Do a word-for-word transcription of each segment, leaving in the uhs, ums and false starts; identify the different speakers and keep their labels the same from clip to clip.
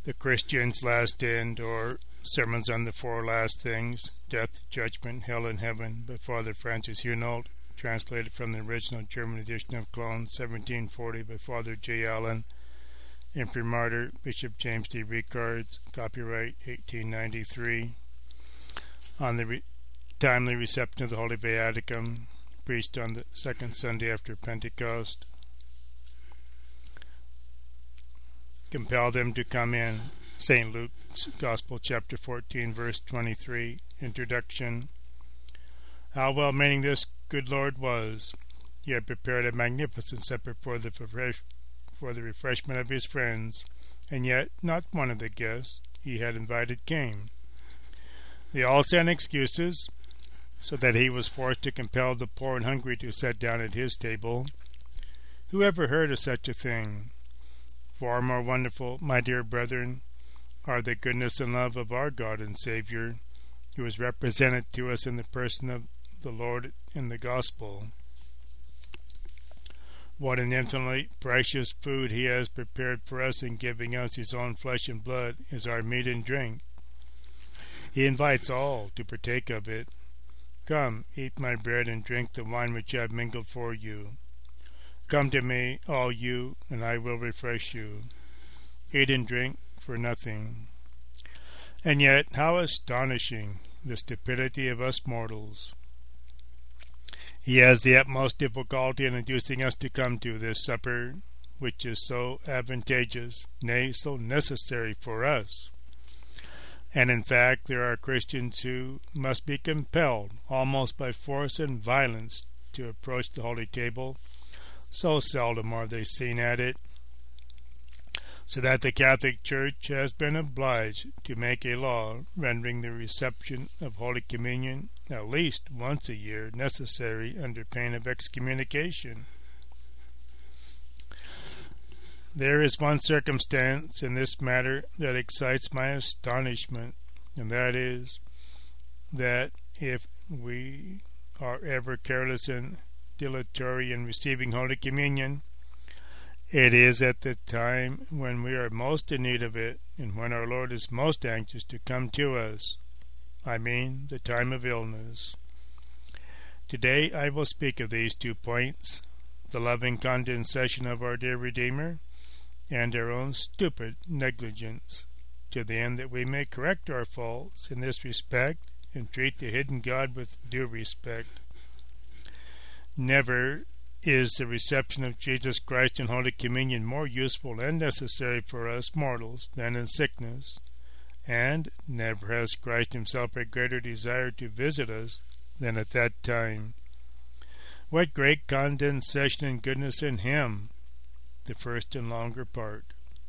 Speaker 1: The Christian's Last End, or Sermons on the Four Last Things, Death, Judgment, Hell, and Heaven, by Father Francis Hunold, translated from the original German edition of Cologne, seventeen forty, by Father J. Allen, Imprimatur, Bishop James D. Ricards, copyright eighteen ninety-three. On the re- timely reception of the Holy Viaticum, preached on the second Sunday after Pentecost. Compel them to come in. Saint Luke's Gospel, chapter fourteen, verse twenty-three. Introduction. How well-meaning this good Lord was! He had prepared a magnificent supper for the refresh- for the refreshment of his friends, and yet not one of the guests he had invited came. They all sent excuses, so that he was forced to compel the poor and hungry to sit down at his table. Who ever heard of such a thing? Far more wonderful, my dear brethren, are the goodness and love of our God and Savior, who is represented to us in the person of the Lord in the Gospel. What an infinitely precious food he has prepared for us in giving us his own flesh and blood as our meat and drink. He invites all to partake of it. Come, eat my bread and drink the wine which I have mingled for you. Come to me, all you, and I will refresh you. Eat and drink for nothing. And yet, how astonishing the stupidity of us mortals! He has the utmost difficulty in inducing us to come to this supper, which is so advantageous, nay, so necessary for us. And in fact, there are Christians who must be compelled, almost by force and violence, to approach the holy table. So seldom are they seen at it, so that the Catholic Church has been obliged to make a law rendering the reception of Holy Communion at least once a year necessary under pain of excommunication. There is one circumstance in this matter that excites my astonishment, and that is that if we are ever careless and dilatory in receiving Holy Communion, it is at the time when we are most in need of it and when our Lord is most anxious to come to us. I mean the time of illness. Today I will speak of these two points, the loving condescension of our dear Redeemer and our own stupid negligence, to the end that we may correct our faults in this respect and treat the hidden God with due respect. Never is the reception of Jesus Christ in Holy Communion more useful and necessary for us mortals than in sickness, and never has Christ himself a greater desire to visit us than at that time. What great condescension and goodness in him, the first and longer part.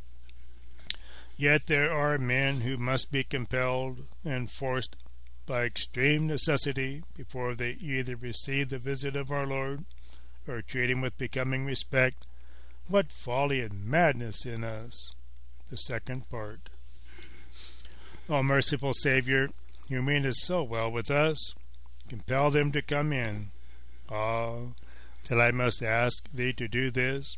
Speaker 1: Yet there are men who must be compelled and forced by extreme necessity before they either receive the visit of our Lord or treat him with becoming respect. What folly and madness in us! The second part. O merciful Saviour, who meanest so well with us, compel them to come in. Ah, till I must ask thee to do this.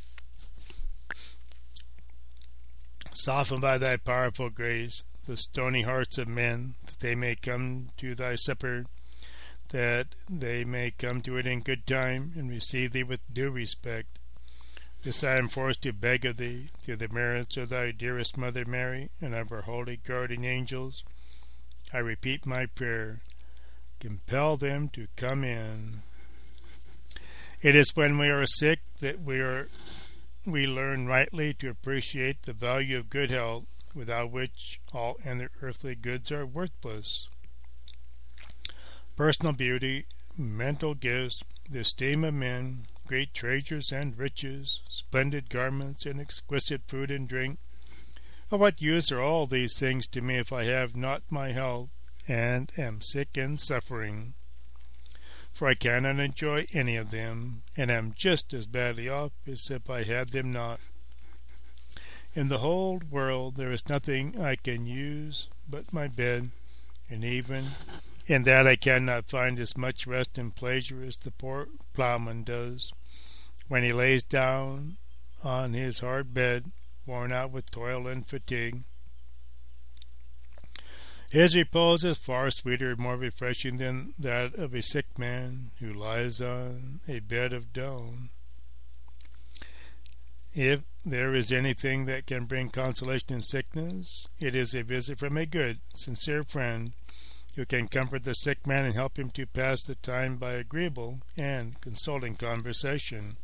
Speaker 1: Soften by thy powerful grace the stony hearts of men, that they may come to thy supper, that they may come to it in good time, and receive thee with due respect. This I am forced to beg of thee, through the merits of thy dearest Mother Mary, and of her holy guardian angels. I repeat my prayer, compel them to come in. It is when we are sick that we are we learn rightly to appreciate the value of good health, without which all other earthly goods are worthless. Personal beauty, mental gifts, the esteem of men, great treasures and riches, splendid garments, and exquisite food and drink. Of what use are all these things to me if I have not my health, and am sick and suffering? For I cannot enjoy any of them, and am just as badly off as if I had them not. In the whole world there is nothing I can use but my bed, and even in that I cannot find as much rest and pleasure as the poor ploughman does when he lays down on his hard bed worn out with toil and fatigue. His repose is far sweeter and more refreshing than that of a sick man who lies on a bed of down. If there is anything that can bring consolation in sickness, it is a visit from a good, sincere friend who can comfort the sick man and help him to pass the time by agreeable and consoling conversation.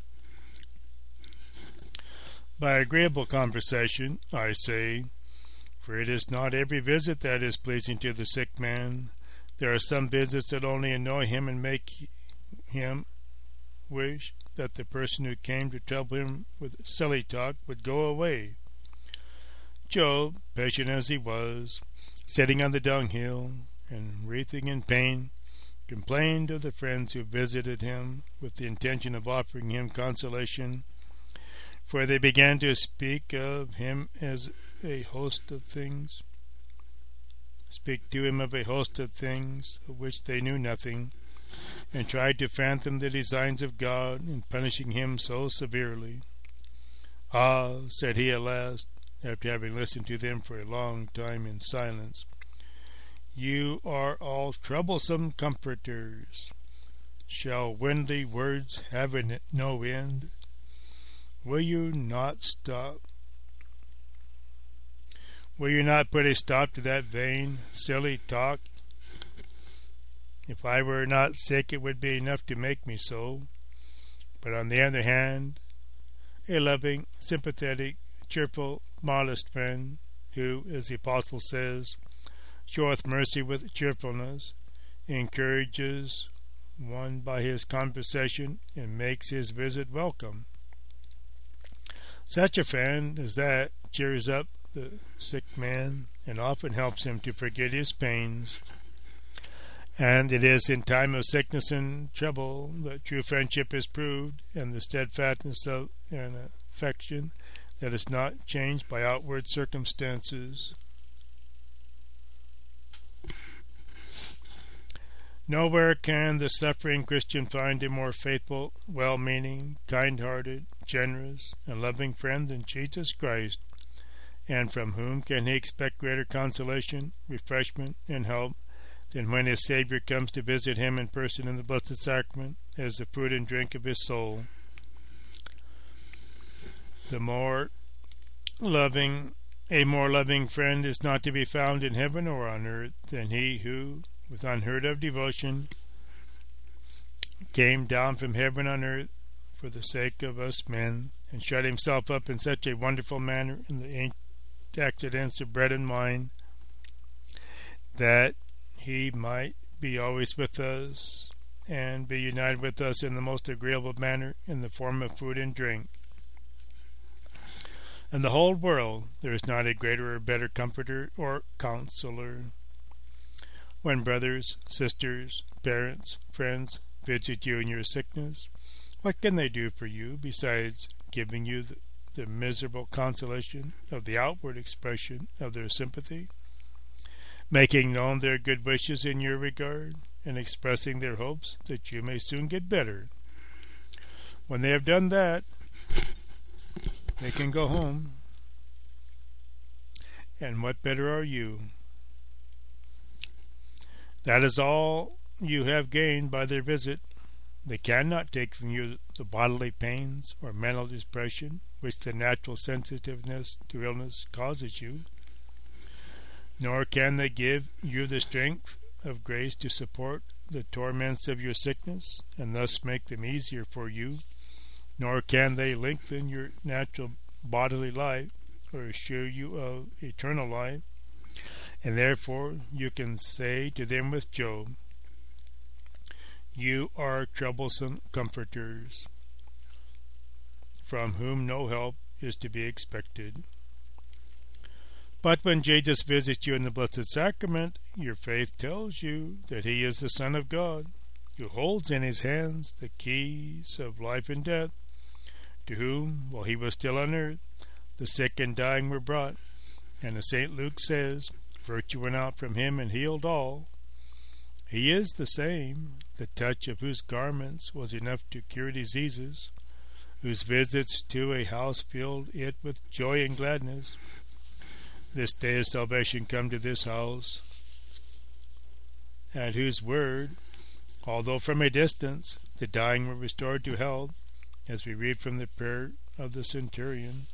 Speaker 1: By agreeable conversation, I say, for it is not every visit that is pleasing to the sick man. There are some visits that only annoy him and make him wish that the person who came to trouble him with silly talk would go away. Job, patient as he was, sitting on the dunghill and writhing in pain, complained of the friends who visited him with the intention of offering him consolation, for they began to speak of him as a host of things, speak to him of a host of things of which they knew nothing, and tried to fathom the designs of God in punishing him so severely. Ah, said he at last, after having listened to them for a long time in silence, you are all troublesome comforters. Shall windy words have no end? Will you not stop? Will you not put a stop to that vain, silly talk? If I were not sick, it would be enough to make me so. But on the other hand, a loving, sympathetic, cheerful, modest friend, who, as the Apostle says, showeth mercy with cheerfulness, encourages one by his conversation, and makes his visit welcome. Such a friend as that cheers up the sick man and often helps him to forget his pains. And it is in time of sickness and trouble that true friendship is proved, and the steadfastness of an affection that is not changed by outward circumstances. Nowhere can the suffering Christian find a more faithful, well-meaning, kind-hearted, generous, and loving friend than Jesus Christ, and from whom can he expect greater consolation, refreshment, and help than when his Savior comes to visit him in person in the Blessed Sacrament as the food and drink of his soul? The more loving, a more loving friend is not to be found in heaven or on earth than he who, with unheard of devotion, came down from heaven on earth for the sake of us men, and shut himself up in such a wonderful manner in the accidents of bread and wine, that he might be always with us, and be united with us in the most agreeable manner in the form of food and drink. In the whole world there is not a greater or better comforter or counselor. When brothers, sisters, parents, friends visit you in your sickness, what can they do for you besides giving you the, the miserable consolation of the outward expression of their sympathy, making known their good wishes in your regard, and expressing their hopes that you may soon get better? When they have done that, they can go home. And what better are you? That is all you have gained by their visit. They cannot take from you the bodily pains or mental depression which the natural sensitiveness to illness causes you, nor can they give you the strength of grace to support the torments of your sickness and thus make them easier for you, nor can they lengthen your natural bodily life or assure you of eternal life. And therefore you can say to them with Job, you are troublesome comforters, from whom no help is to be expected. But when Jesus visits you in the Blessed Sacrament, your faith tells you that he is the Son of God, who holds in his hands the keys of life and death, to whom, while he was still on earth, the sick and dying were brought. And as Saint Luke says, virtue went out from him and healed all. He is the same, the touch of whose garments was enough to cure diseases, whose visits to a house filled it with joy and gladness. This day of salvation come to this house, at whose word, although from a distance, the dying were restored to health, as we read from the prayer of the centurion.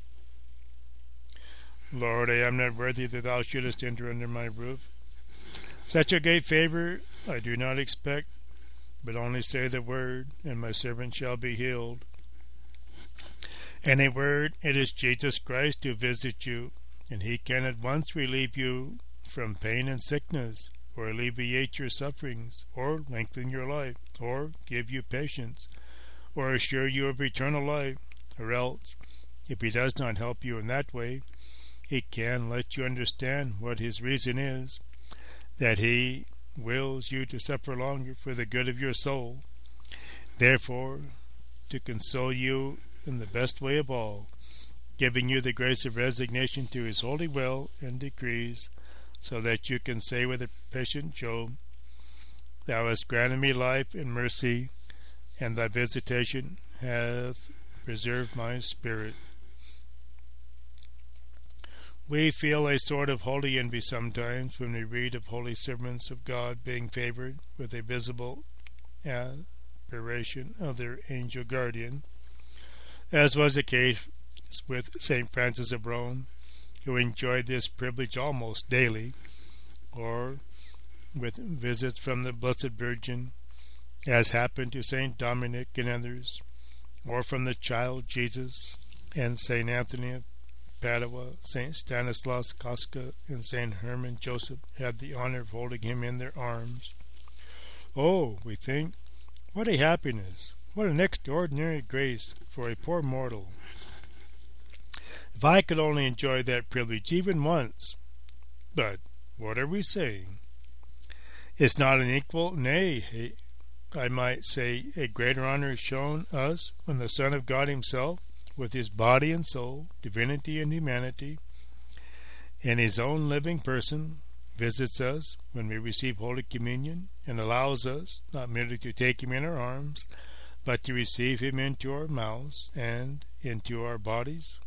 Speaker 1: Lord, I am not worthy that thou shouldest enter under my roof. Such a great favor I do not expect, but only say the word, and my servant shall be healed. And a word, it is Jesus Christ who visits you, and he can at once relieve you from pain and sickness, or alleviate your sufferings, or lengthen your life, or give you patience, or assure you of eternal life, or else, if he does not help you in that way, he can let you understand what his reason is, that he wills you to suffer longer for the good of your soul. Therefore, to console you in the best way of all, giving you the grace of resignation to his holy will and decrees, so that you can say with the patient Job, Thou hast granted me life and mercy, and thy visitation hath preserved my spirit. We feel a sort of holy envy sometimes when we read of holy servants of God being favored with a visible apparition of their angel guardian, as was the case with Saint Francis of Rome, who enjoyed this privilege almost daily, or with visits from the Blessed Virgin, as happened to Saint Dominic and others, or from the child Jesus and Saint Anthony of Padua. Saint Stanislaus Kostka and Saint Herman Joseph had the honor of holding him in their arms. Oh, we think, what a happiness, what an extraordinary grace for a poor mortal. If I could only enjoy that privilege even once. But what are we saying? Is not an equal, nay, I might say a greater honor shown us when the Son of God himself, with his body and soul, divinity and humanity, in his own living person, visits us when we receive Holy Communion, and allows us not merely to take him in our arms, but to receive him into our mouths and into our bodies?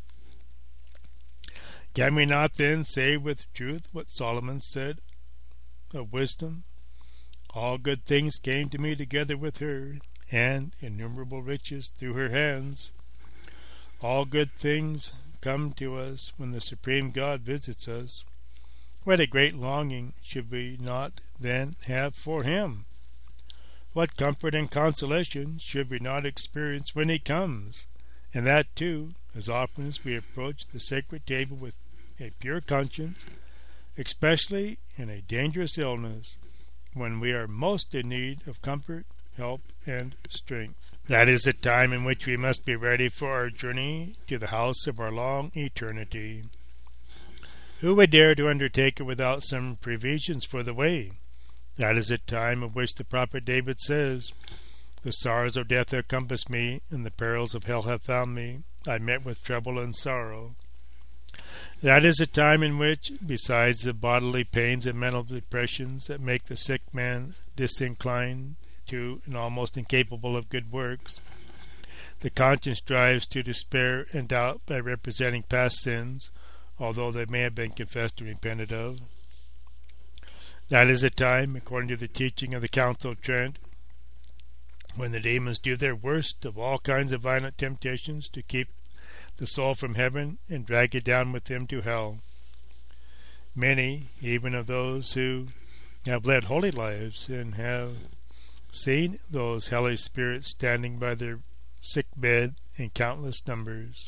Speaker 1: Can we not then say with truth what Solomon said of wisdom? All good things came to me together with her, and innumerable riches through her hands. All good things come to us when the Supreme God visits us. What a great longing should we not then have for him? What comfort and consolation should we not experience when he comes? And that, too, as often as we approach the sacred table with a pure conscience, especially in a dangerous illness, when we are most in need of comfort, help, and strength. That is the time in which we must be ready for our journey to the house of our long eternity. Who would dare to undertake it without some provisions for the way? That is the time of which the prophet David says, The sorrows of death have compassed me, and the perils of hell have found me. I met with trouble and sorrow. That is a time in which, besides the bodily pains and mental depressions that make the sick man disinclined to and almost incapable of good works, the conscience strives to despair and doubt by representing past sins, although they may have been confessed and repented of. That is a time, according to the teaching of the Council of Trent, when the demons do their worst of all kinds of violent temptations to keep the soul from heaven and drag it down with them to hell. Many, even of those who have led holy lives and have seen those hellish spirits standing by their sick bed in countless numbers.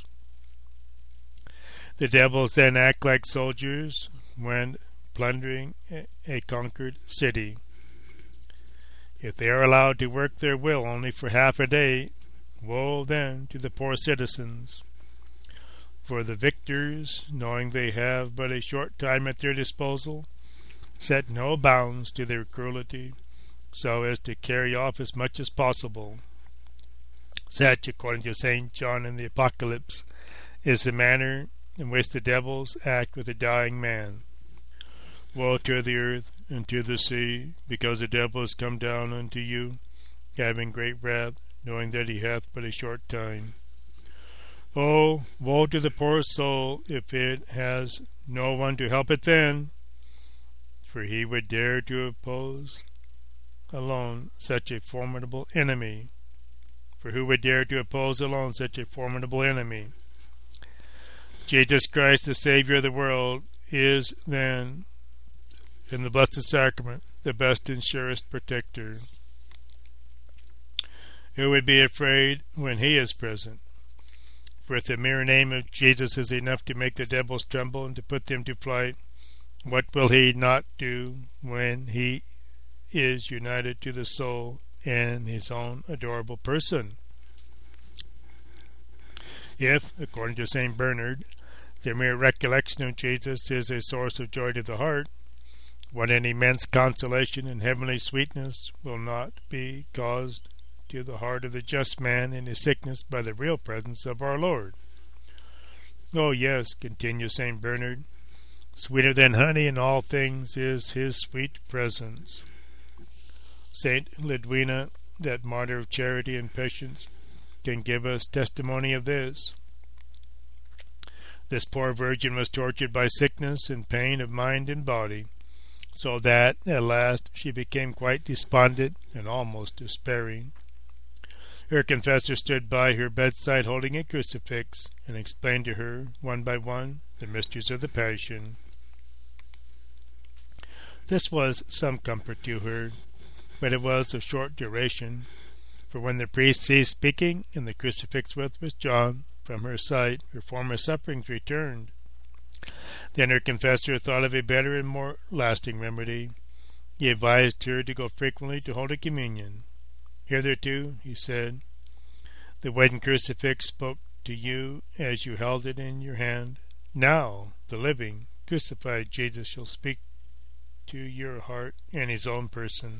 Speaker 1: The devils then act like soldiers when plundering a conquered city. If they are allowed to work their will only for half a day, woe then to the poor citizens. For the victors, knowing they have but a short time at their disposal, set no bounds to their cruelty, so as to carry off as much as possible. Such, according to Saint John in the Apocalypse, is the manner in which the devils act with a dying man. Woe to the earth and to the sea, because the devil is come down unto you, having great wrath, knowing that he hath but a short time. Oh, woe to the poor soul if it has no one to help it then, for he would dare to oppose alone such a formidable enemy. For who would dare to oppose alone such a formidable enemy? Jesus Christ, the Savior of the world, is then, in the Blessed Sacrament, the best and surest protector. Who would be afraid when he is present? For if the mere name of Jesus is enough to make the devils tremble and to put them to flight, what will he not do when he is united to the soul in his own adorable person? If, according to Saint Bernard, the mere recollection of Jesus is a source of joy to the heart, what an immense consolation and heavenly sweetness will not be caused to the heart of the just man in his sickness by the real presence of our Lord. Oh yes, continues Saint Bernard, sweeter than honey in all things is his sweet presence. Saint Lidwina, that martyr of charity and patience, can give us testimony of this. This poor virgin was tortured by sickness and pain of mind and body, so that at last she became quite despondent and almost despairing. Her confessor stood by her bedside holding a crucifix and explained to her, one by one, the mysteries of the Passion. This was some comfort to her, but it was of short duration, for when the priest ceased speaking and the crucifix was withdrawn from her sight, her former sufferings returned. Then her confessor thought of a better and more lasting remedy. He advised her to go frequently to Holy Communion. Hitherto, he said, the wedding crucifix spoke to you as you held it in your hand. Now the living, crucified Jesus shall speak to your heart in his own person.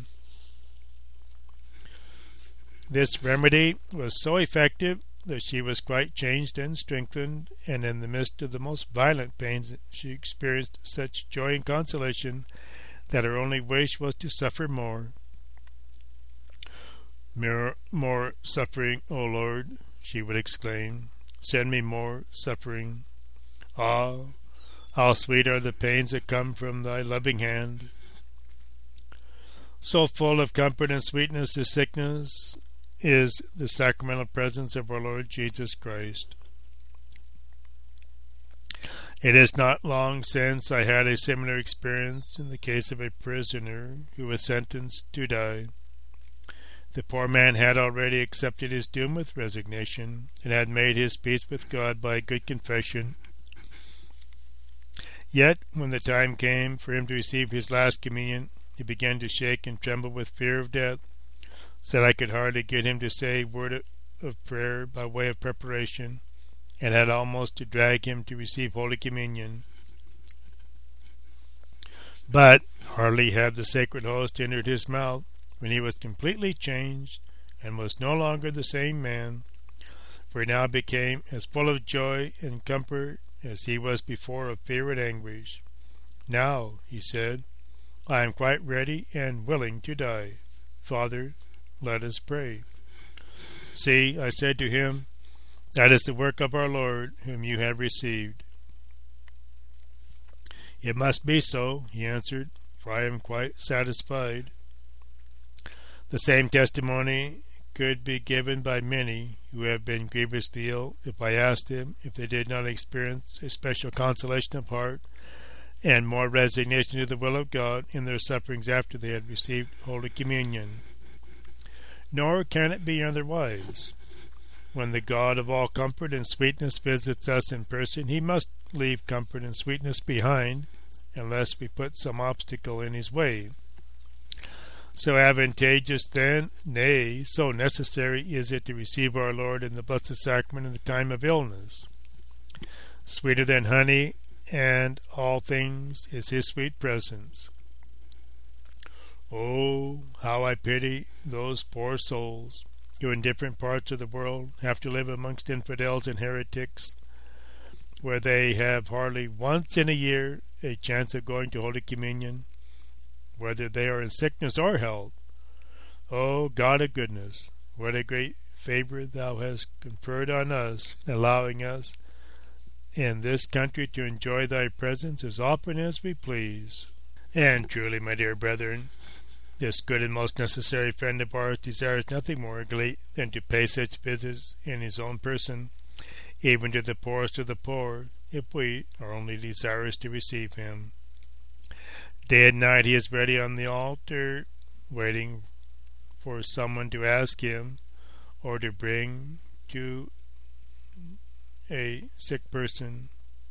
Speaker 1: This remedy was so effective that she was quite changed and strengthened, and in the midst of the most violent pains she experienced such joy and consolation that her only wish was to suffer more. More, more suffering, O Lord, she would exclaim. Send me more suffering. Ah, how sweet are the pains that come from thy loving hand. So full of comfort and sweetness is sickness is the sacramental presence of our Lord Jesus Christ. It is not long since I had a similar experience in the case of a prisoner who was sentenced to die. The poor man had already accepted his doom with resignation, and had made his peace with God by a good confession. Yet, when the time came for him to receive his last communion, he began to shake and tremble with fear of death, so that I could hardly get him to say a word of prayer by way of preparation, and had almost to drag him to receive Holy Communion. But hardly had the sacred host entered his mouth when he was completely changed, and was no longer the same man, for he now became as full of joy and comfort as he was before of fear and anguish. Now, he said, I am quite ready and willing to die. Father, let us pray. See, I said to him, that is the work of our Lord, whom you have received. It must be so, he answered, for I am quite satisfied. The same testimony could be given by many who have been grievously ill if I asked them if they did not experience a special consolation of heart and more resignation to the will of God in their sufferings after they had received Holy Communion. Nor can it be otherwise. When the God of all comfort and sweetness visits us in person, he must leave comfort and sweetness behind, unless we put some obstacle in his way. So advantageous then, nay, so necessary is it to receive our Lord in the Blessed Sacrament in the time of illness. Sweeter than honey and all things is his sweet presence. Oh, how I pity those poor souls who in different parts of the world have to live amongst infidels and heretics, where they have hardly once in a year a chance of going to Holy Communion, whether they are in sickness or health. Oh, God of goodness, what a great favor thou hast conferred on us, allowing us in this country to enjoy thy presence as often as we please. And truly, my dear brethren, this good and most necessary friend of ours desires nothing more eagerly than to pay such visits in his own person, even to the poorest of the poor, if we are only desirous to receive him. Day and night he is ready on the altar, waiting for someone to ask him or to bring to a sick person.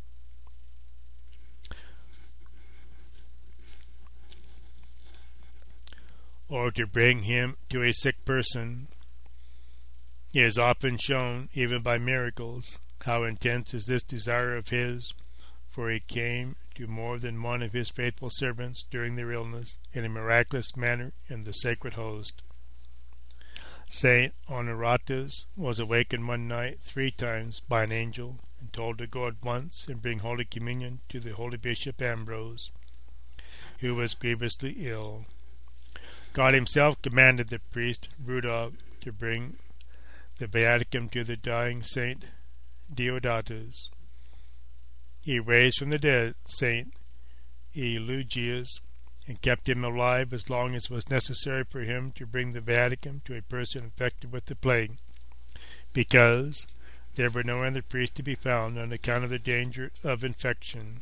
Speaker 1: Or to bring him to a sick person. He has often shown, even by miracles, how intense is this desire of his, for he came to more than one of his faithful servants during their illness in a miraculous manner in the sacred host. Saint Honoratus was awakened one night three times by an angel and told to go at once and bring Holy Communion to the holy Bishop Ambrose, who was grievously ill. God himself commanded the priest Rudolph to bring the viaticum to the dying Saint Deodatus. He raised from the dead Saint Eulogius and kept him alive as long as was necessary for him to bring the viaticum to a person infected with the plague, because there were no other priests to be found on account of the danger of infection.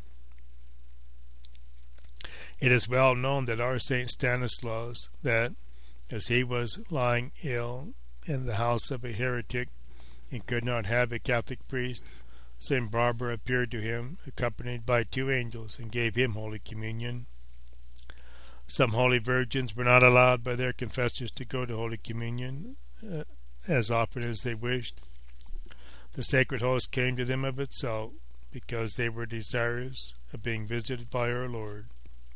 Speaker 1: It is well known that our Saint Stanislaus, that as he was lying ill in the house of a heretic and could not have a Catholic priest, Saint Barbara appeared to him, accompanied by two angels, and gave him Holy Communion. Some holy virgins were not allowed by their confessors to go to Holy Communion uh, as often as they wished. The sacred host came to them of itself, because they were desirous of being visited by our Lord.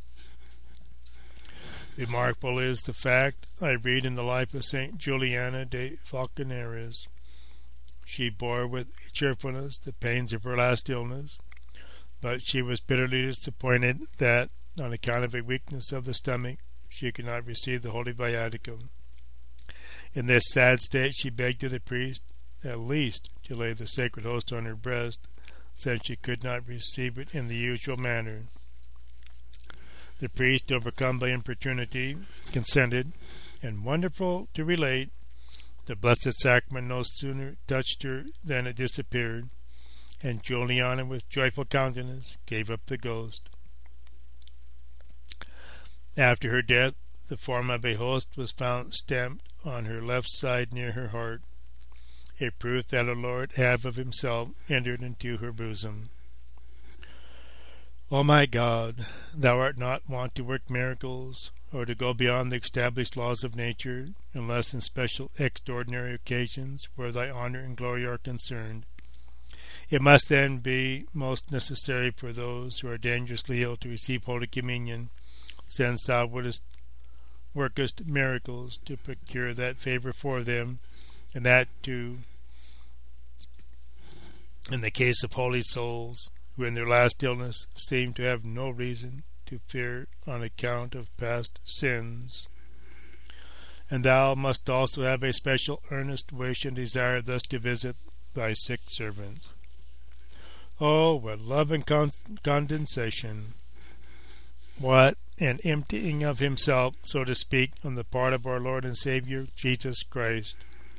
Speaker 1: Remarkable is the fact I read in the life of Saint Juliana de Falconeres. She bore with cheerfulness the pains of her last illness, but she was bitterly disappointed that, on account of a weakness of the stomach, she could not receive the Holy Viaticum. In this sad state she begged of the priest at least to lay the sacred host on her breast, since she could not receive it in the usual manner. The priest, overcome by importunity, consented, and, wonderful to relate, the Blessed Sacrament no sooner touched her than it disappeared, and Juliana, with joyful countenance, gave up the ghost. After her death, the form of a host was found stamped on her left side near her heart, a proof that our Lord had of himself entered into her bosom. O my God, thou art not wont to work miracles, or to go beyond the established laws of nature, unless in special extraordinary occasions where thy honor and glory are concerned. It must then be most necessary for those who are dangerously ill to receive Holy Communion, since thou wouldest workest miracles to procure that favor for them, and that too in the case of holy souls, who in their last illness seem to have no reason to fear on account of past sins. And thou must also have a special earnest wish and desire thus to visit thy sick servants. Oh, what love and con- condensation! What an emptying of himself, so to speak, on the part of our Lord and Savior, Jesus Christ!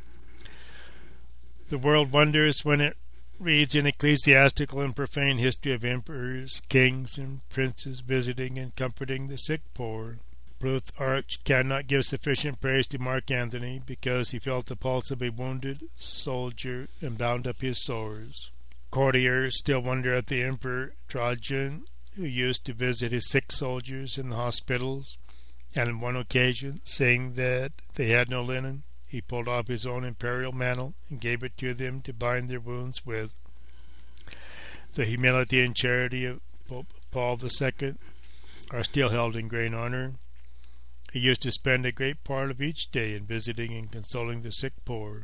Speaker 1: The world wonders when it reads an ecclesiastical and profane history of emperors, kings, and princes visiting and comforting the sick poor. Plutarch cannot give sufficient praise to Mark Antony, because he felt the pulse of a wounded soldier and bound up his sores. Courtiers still wonder at the Emperor Trajan, who used to visit his sick soldiers in the hospitals, and on one occasion, saying that they had no linen, he pulled off his own imperial mantle and gave it to them to bind their wounds with. The humility and charity of Pope Paul the Second are still held in great honor. He used to spend a great part of each day in visiting and consoling the sick poor.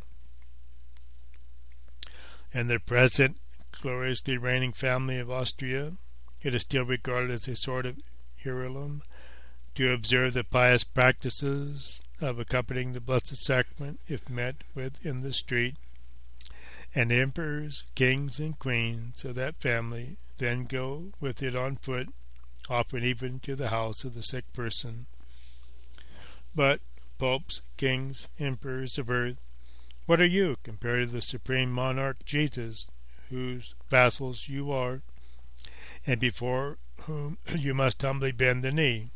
Speaker 1: In the present gloriously reigning family of Austria, it is still regarded as a sort of heirloom to observe the pious practices of accompanying the Blessed Sacrament if met with in the street, and emperors, kings, and queens of that family then go with it on foot, often even to the house of the sick person. But popes, kings, emperors of earth, what are you compared to the supreme monarch Jesus, whose vassals you are, and before whom you must humbly bend the knee?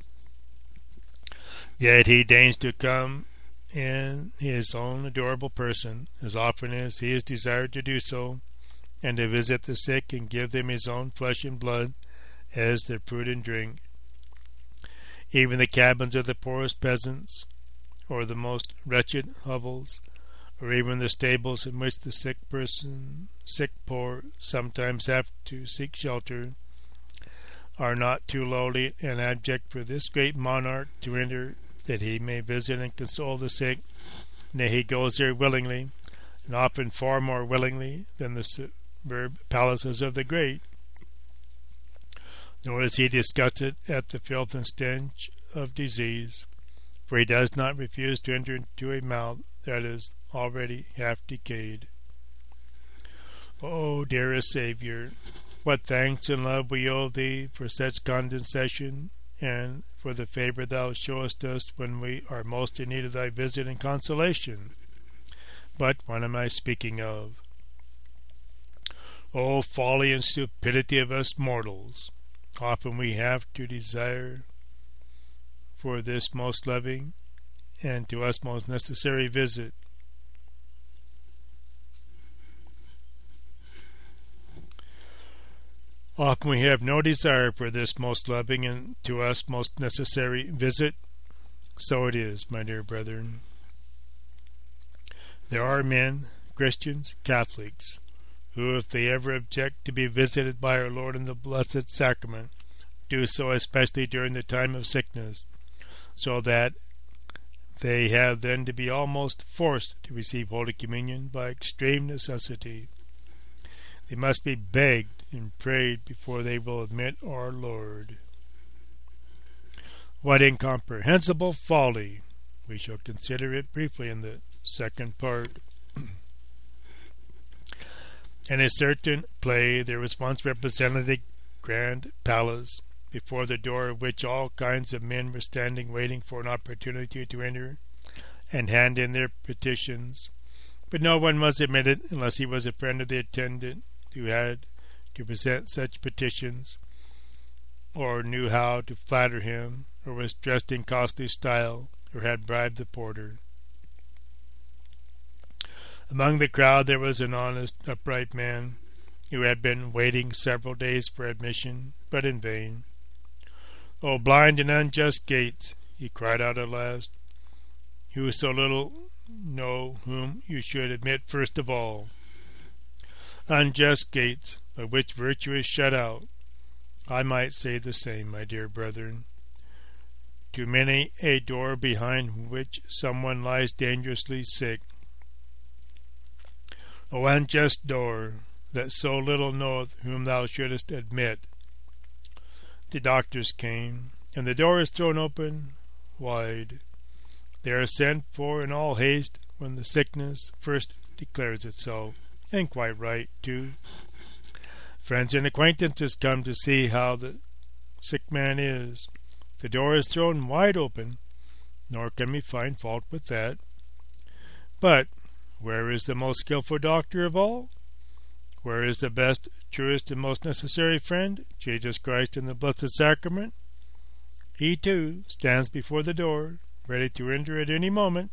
Speaker 1: Yet he deigns to come in his own adorable person, as often as he is desired to do so, and to visit the sick and give them his own flesh and blood as their food and drink. Even the cabins of the poorest peasants, or the most wretched hovels, or even the stables in which the sick person, sick poor, sometimes have to seek shelter, are not too lowly and abject for this great monarch to enter, that he may visit and console the sick. Nay, he goes there willingly, and often far more willingly than the superb palaces of the great. Nor is he disgusted at the filth and stench of disease, for he does not refuse to enter into a mouth that is already half decayed. O dearest Saviour, what thanks and love we owe thee for such condescension, and for the favour thou showest us when we are most in need of thy visit and consolation. But what am I speaking of? O folly and stupidity of us mortals! Often we have to desire for this most loving and to us most necessary visit. Often we have no desire for this most loving and to us most necessary visit. So it is, my dear brethren. There are men, Christians, Catholics, who, if they ever object to be visited by our Lord in the Blessed Sacrament, do so especially during the time of sickness, so that they have then to be almost forced to receive Holy Communion by extreme necessity. They must be begged and prayed before they will admit our Lord. What incomprehensible folly! We shall consider it briefly in the second part. In a certain play there was once represented a grand palace, before the door of which all kinds of men were standing waiting for an opportunity to enter and hand in their petitions. But no one was admitted unless he was a friend of the attendant who had to present such petitions, or knew how to flatter him, or was dressed in costly style, or had bribed the porter. Among the crowd there was an honest, upright man, who had been waiting several days for admission, but in vain. "O blind and unjust gates," he cried out at last, "who so little know whom you should admit first of all. Unjust gates, by which virtue is shut out. I might say the same, my dear brethren. To many a door behind which someone lies dangerously sick. O unjust door, that so little knoweth whom thou shouldest admit. The doctors came, and the door is thrown open wide. They are sent for in all haste when the sickness first declares itself, and quite right, too. Friends and acquaintances come to see how the sick man is. The door is thrown wide open, nor can we find fault with that. But where is the most skilful doctor of all? Where is the best, truest, and most necessary friend, Jesus Christ in the Blessed Sacrament? He, too, stands before the door, ready to enter at any moment.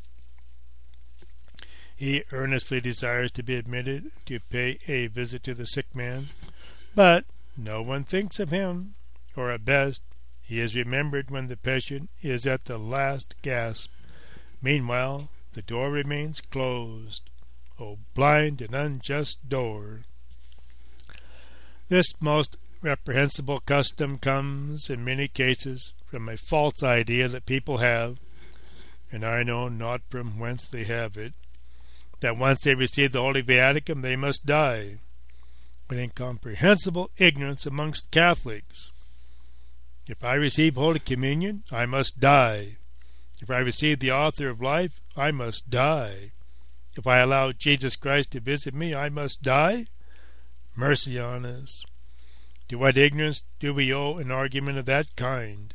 Speaker 1: He earnestly desires to be admitted to pay a visit to the sick man, but no one thinks of him, or at best, he is remembered when the patient is at the last gasp. Meanwhile, the door remains closed. O blind and unjust door! This most reprehensible custom comes, in many cases, from a false idea that people have, and I know not from whence they have it, that once they receive the Holy Viaticum they must die. An incomprehensible ignorance amongst Catholics! If I receive Holy Communion, I must die. If I receive the author of life, I must die. If I allow Jesus Christ to visit me, I must die. Mercy on us. To what ignorance do we owe an argument of that kind?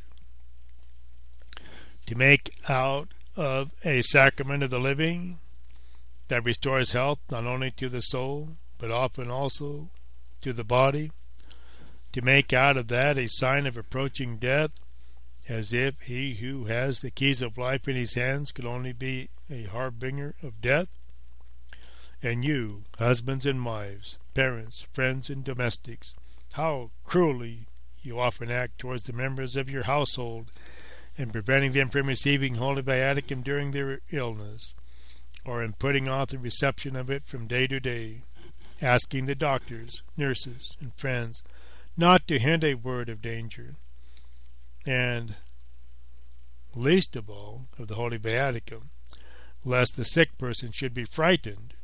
Speaker 1: To make out of a sacrament of the living that restores health not only to the soul, but often also to the body, to make out of that a sign of approaching death, as if he who has the keys of life in his hands could only be a harbinger of death. And you, husbands and wives, parents, friends, and domestics, how cruelly you often act towards the members of your household in preventing them from receiving Holy Viaticum during their illness, or in putting off the reception of it from day to day, asking the doctors, nurses, and friends not to hint a word of danger, and least of all of the Holy Viaticum, lest the sick person should be frightened.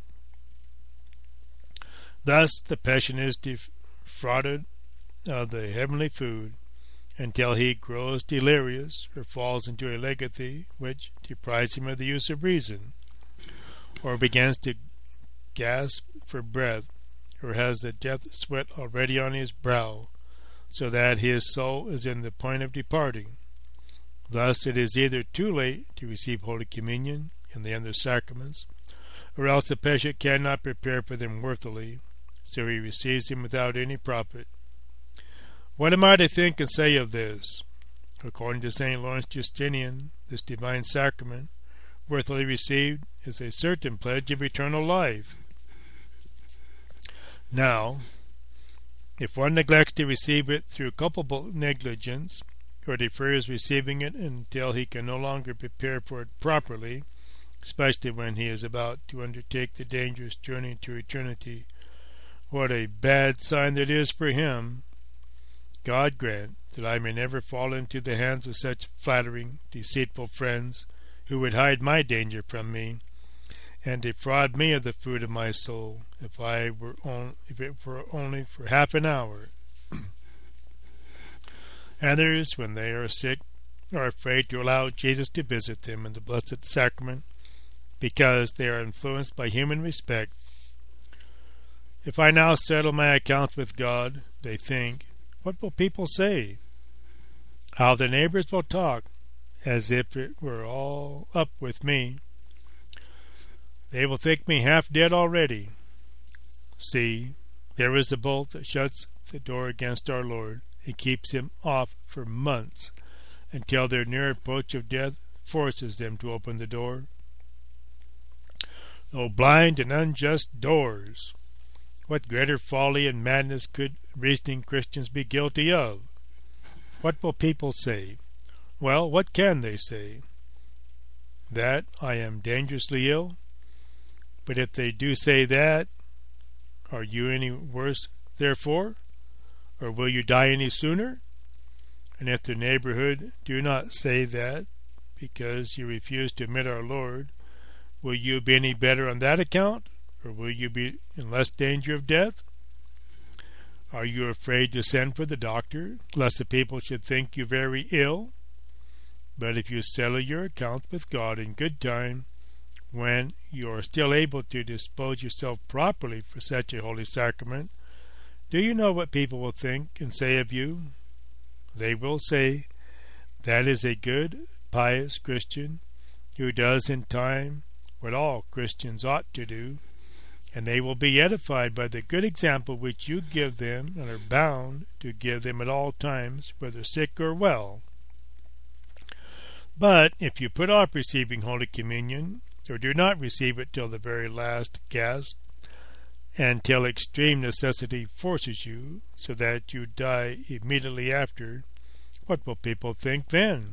Speaker 1: Thus the patient is defrauded of the heavenly food until he grows delirious or falls into a lethargy which deprives him of the use of reason, or begins to gasp for breath, or has the death sweat already on his brow, so that his soul is in the point of departing. Thus it is either too late to receive Holy Communion and the other sacraments, or else the patient cannot prepare for them worthily, so he receives them without any profit. What am I to think and say of this? According to Saint Lawrence Justinian, this divine sacrament, worthily received, is a certain pledge of eternal life. Now, if one neglects to receive it through culpable negligence, or defers receiving it until he can no longer prepare for it properly, especially when he is about to undertake the dangerous journey to eternity, what a bad sign that is for him! God grant that I may never fall into the hands of such flattering, deceitful friends who would hide my danger from me, and defraud me of the food of my soul, if I were on, if it were only for half an hour. Others, when they are sick, are afraid to allow Jesus to visit them in the Blessed Sacrament, because they are influenced by human respect. If I now settle my accounts with God, they think, what will people say? How the neighbors will talk, as if it were all up with me. They will think me half dead already. See, there is the bolt that shuts the door against our Lord, and keeps him off for months, until their near approach of death forces them to open the door. O blind and unjust doors! What greater folly and madness could reasoning Christians be guilty of? What will people say? Well, what can they say? That I am dangerously ill? But if they do say that, are you any worse therefore? Or will you die any sooner? And if the neighborhood do not say that, because you refuse to admit our Lord, will you be any better on that account? Or will you be in less danger of death? Are you afraid to send for the doctor, lest the people should think you very ill? But if you settle your accounts with God in good time, when you are still able to dispose yourself properly for such a holy sacrament, do you know what people will think and say of you? They will say, that is a good, pious Christian, who does in time what all Christians ought to do, and they will be edified by the good example which you give them and are bound to give them at all times, whether sick or well. But if you put off receiving Holy Communion, or do not receive it till the very last gasp, and till extreme necessity forces you, so that you die immediately after, what will people think then?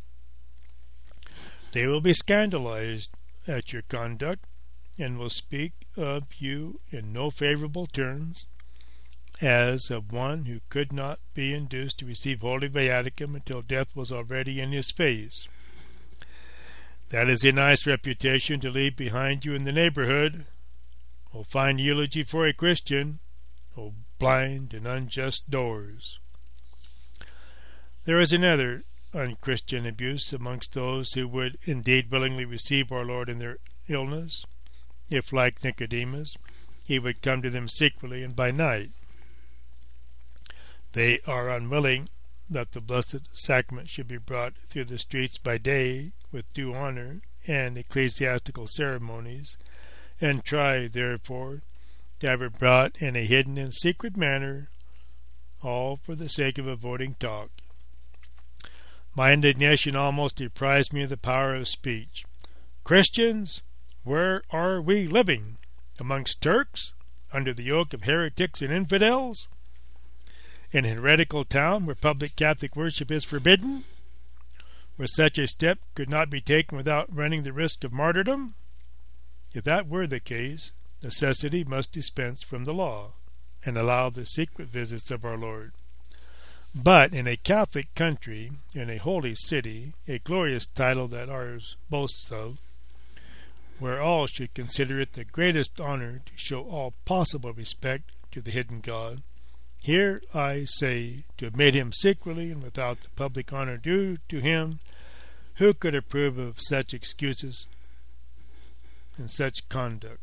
Speaker 1: They will be scandalized at your conduct, and will speak of you in no favorable terms, as of one who could not be induced to receive Holy Viaticum until death was already in his face. That is a nice reputation to leave behind you in the neighborhood. O fine eulogy for a Christian, O blind and unjust doors! There is another unchristian abuse amongst those who would indeed willingly receive our Lord in their illness, if, like Nicodemus, he would come to them secretly and by night. They are unwilling that the Blessed Sacrament should be brought through the streets by day with due honor and ecclesiastical ceremonies, and try, therefore, to have it brought in a hidden and secret manner, all for the sake of avoiding talk. My indignation almost deprives me of the power of speech. Christians, where are we living? Amongst Turks? Under the yoke of heretics and infidels? In a heretical town where public Catholic worship is forbidden? Where such a step could not be taken without running the risk of martyrdom? If that were the case, necessity must dispense from the law, and allow the secret visits of our Lord. But in a Catholic country, in a holy city, a glorious title that ours boasts of, where all should consider it the greatest honor to show all possible respect to the hidden God, here I say, to admit him secretly and without the public honor due to him, who could approve of such excuses and such conduct?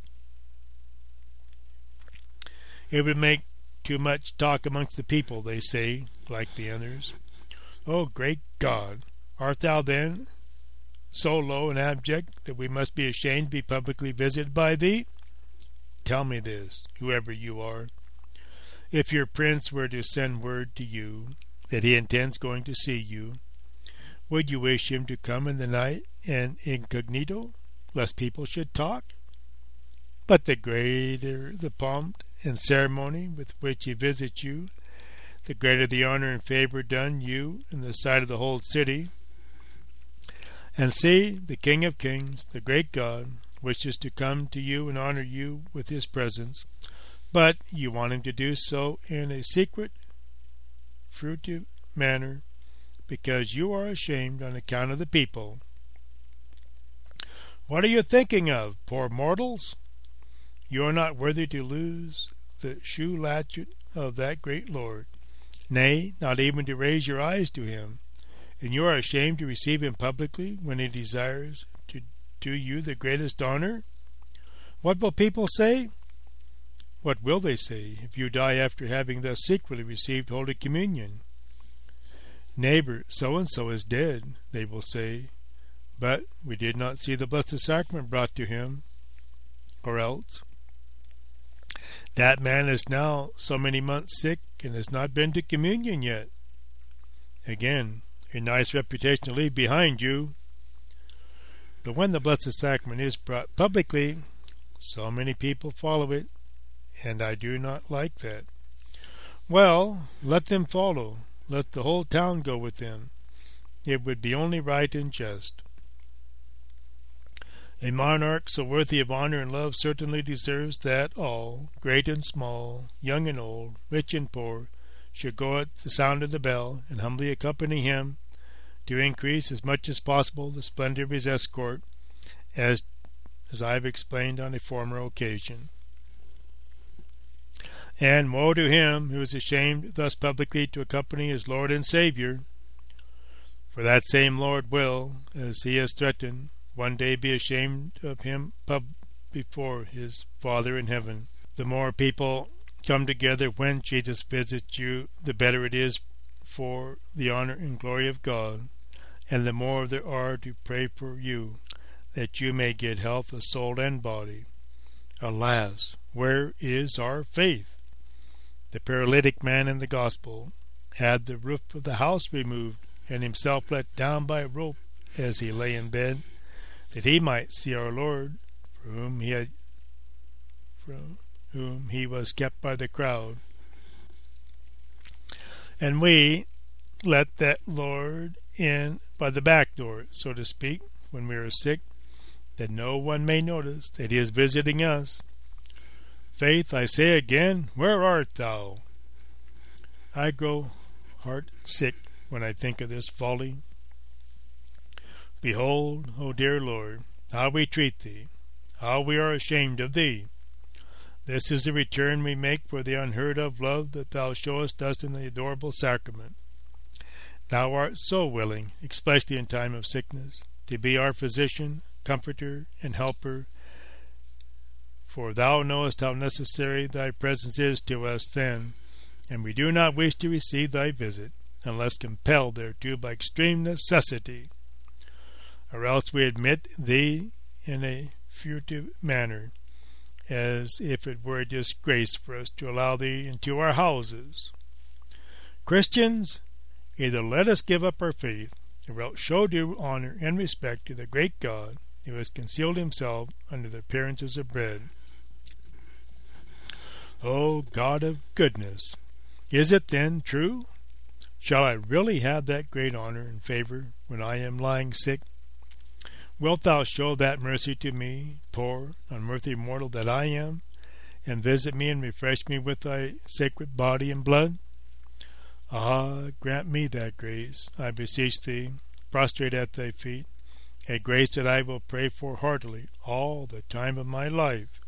Speaker 1: It would make too much talk amongst the people, they say, like the others. O great God, art thou then so low and abject that we must be ashamed to be publicly visited by thee? Tell me this, whoever you are. If your prince were to send word to you that he intends going to see you, would you wish him to come in the night and incognito, lest people should talk? But the greater the pomp and ceremony with which he visits you, the greater the honor and favor done you in the sight of the whole city. And see, the King of Kings, the great God, wishes to come to you and honor you with his presence, but you want him to do so in a secret, furtive manner, because you are ashamed on account of the people. What are you thinking of, poor mortals? You are not worthy to lose the shoe latchet of that great Lord, nay, not even to raise your eyes to him, and you are ashamed to receive him publicly when he desires to do you the greatest honor? What will people say? What will they say if you die after having thus secretly received Holy Communion? Neighbor, so-and-so is dead, they will say, but we did not see the Blessed Sacrament brought to him. Or else, that man is now so many months sick and has not been to communion yet. Again, a nice reputation to leave behind you. But when the Blessed Sacrament is brought publicly, so many people follow it, and I do not like that. Well, let them follow. Let the whole town go with them. It would be only right and just. A monarch so worthy of honor and love certainly deserves that all, great and small, young and old, rich and poor, should go at the sound of the bell and humbly accompany him, to increase as much as possible the splendor of his escort, as as I have explained on a former occasion. And woe to him who is ashamed thus publicly to accompany his Lord and Savior, for that same Lord will, as he has threatened, one day be ashamed of him pub before his Father in heaven. The more people come together when Jesus visits you, the better it is for the honor and glory of God, and the more there are to pray for you, that you may get health of soul and body. Alas, where is our faith? The paralytic man in the Gospel had the roof of the house removed, and himself let down by a rope as he lay in bed, that he might see our Lord, for whom he had, from whom he was kept by the crowd. And we let that Lord in by the back door, so to speak, when we are sick, that no one may notice that he is visiting us. Faith, I say again, where art thou? I grow heart sick when I think of this folly. Behold, O dear Lord, how we treat thee, how we are ashamed of thee. This is the return we make for the unheard of love that thou showest us in the adorable sacrament. Thou art so willing, especially in time of sickness, to be our physician, comforter, and helper, for thou knowest how necessary thy presence is to us then, and we do not wish to receive thy visit, unless compelled thereto by extreme necessity, or else we admit thee in a furtive manner, as if it were a disgrace for us to allow thee into our houses. Christians, either let us give up our faith, or else show due honor and respect to the great God who has concealed himself under the appearances of bread. O God of goodness, is it then true? Shall I really have that great honor and favor when I am lying sick? Wilt thou show that mercy to me, poor, unworthy mortal that I am, and visit me and refresh me with thy sacred body and blood? Ah, grant me that grace, I beseech thee, prostrate at thy feet, a grace that I will pray for heartily all the time of my life.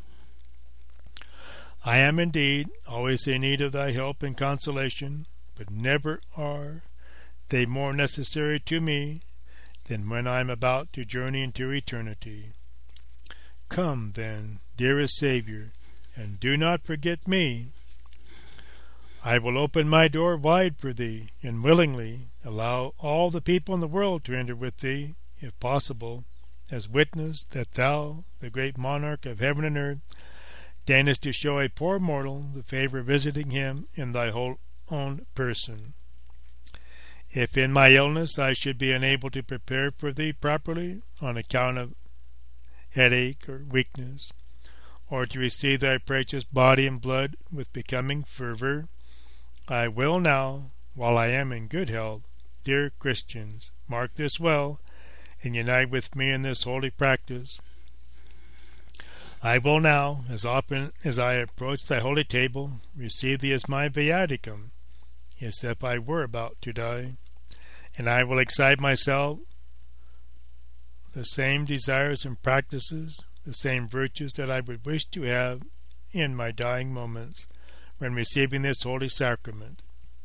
Speaker 1: I am indeed always in need of thy help and consolation, but never are they more necessary to me than when I am about to journey into eternity. Come, then, dearest Saviour, and do not forget me. I will open my door wide for thee, and willingly allow all the people in the world to enter with thee, if possible, as witness that thou, the great monarch of heaven and earth, deignest to show a poor mortal the favour of visiting him in thy whole own person. If in my illness I should be unable to prepare for thee properly on account of headache or weakness, or to receive thy precious body and blood with becoming fervour, I will now, while I am in good health, dear Christians, mark this well, and unite with me in this holy practice. I will now, as often as I approach thy holy table, receive thee as my viaticum, as if I were about to die, and I will excite myself the same desires and practices, the same virtues that I would wish to have in my dying moments when receiving this holy sacrament.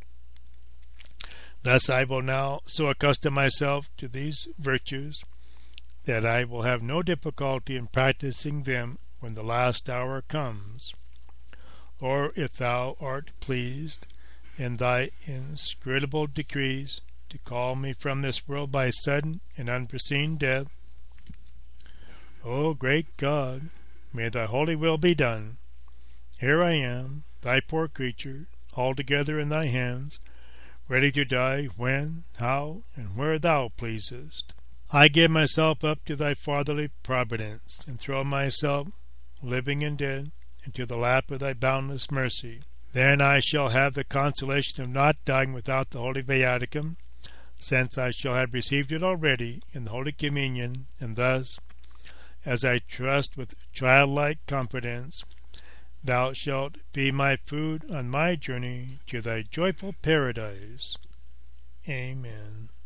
Speaker 1: Thus I will now so accustom myself to these virtues that I will have no difficulty in practicing them when the last hour comes. Or if thou art pleased in thy inscrutable decrees to call me from this world by sudden and unforeseen death, O great God, may thy holy will be done. Here I am, thy poor creature, altogether in thy hands, ready to die when, how, and where thou pleasest. I give myself up to thy fatherly providence, and throw myself, living and dead, into the lap of thy boundless mercy. Then I shall have the consolation of not dying without the holy viaticum, since I shall have received it already in the Holy Communion, and thus, as I trust with childlike confidence, thou shalt be my food on my journey to thy joyful paradise. Amen.